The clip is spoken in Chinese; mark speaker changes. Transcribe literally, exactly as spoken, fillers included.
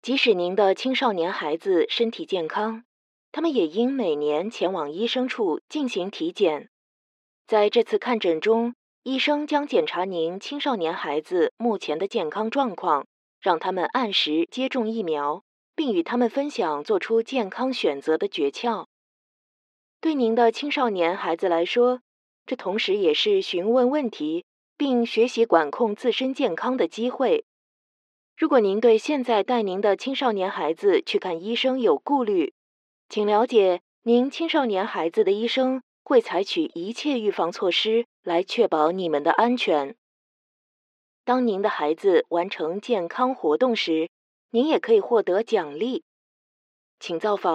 Speaker 1: 即使您的青少年孩子身体健康，他们也应每年前往医生处进行体检。在这次看诊中，医生将检查您青少年孩子目前的健康状况，让他们按时接种疫苗，并与他们分享做出健康选择的诀窍。对您的青少年孩子来说，这同时也是询问问题并学习管控自身健康的机会。如果您对现在带您的青少年孩子去看医生有顾虑，请了解您青少年孩子的医生会采取一切预防措施来确保你们的安全。当您的孩子完成健康活动时，您也可以获得奖励。请造访